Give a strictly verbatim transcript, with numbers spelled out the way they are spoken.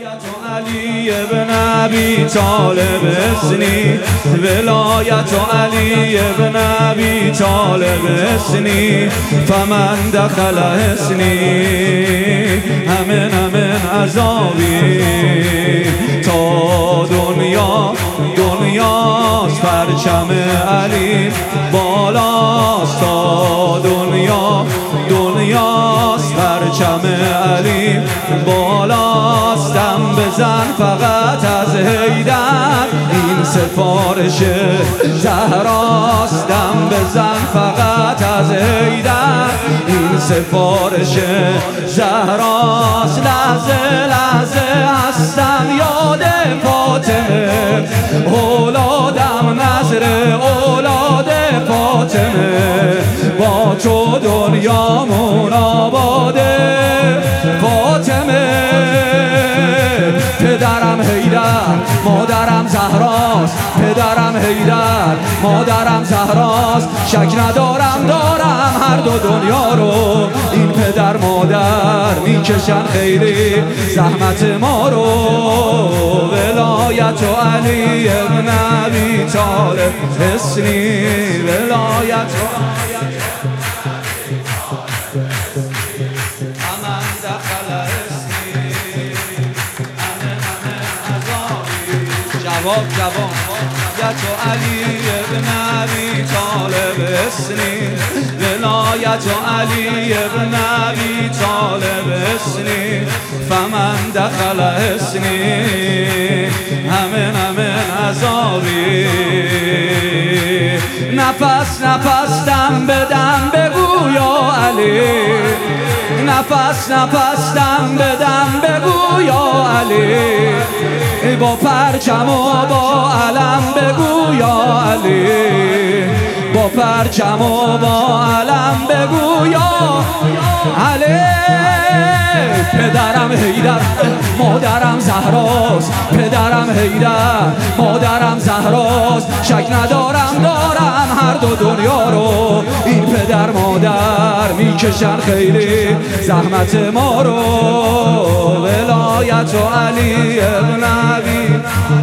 علی ابن ابی طالب اسنی ولایت علی ابن ابی طالب اسنی فمن دخل اسنی همین همین عذابی تا دنیا دنیاست پرچم علی بالاست تا دنیا دنیاست پرچم علی بالاست دم بزن فقط از حیدر این سفارش زهراست دم بزن فقط از حیدر این سفارش زهراست لحظه لحظه هستم یاد فاطمه اولادم نظر اولاد فاطمه با تو دنیامون آباده فاطمه پدرم حیدر مادرم زهراست پدرم حیدر مادرم زهراست شک ندارم دارم هر دو دنیا رو این پدر مادر میکشن خیلی زحمت ما رو ولایت و علی ابن ابی طالب اسنی ولایت و جواب جواب ولایت و علی ابن ابی طالب اسنی ولایت و علی ابن ابی طالب اسنی فمن دخل اسنی همین همین عذابی نفس نفس دم بدم بگو یا علی نفس نفس دم بدم بگو یا علی با پرچم و با علم بگو یا علی با پرچم و با علم بگو یا علی پدرم حیدر مادرم زهراست پدرم حیدر مادرم زهراست شک ندارم دارم هر دو دنیا رو این پدر مادر میکشن خیلی زحمت ما رو ولایت و علی ابن ابی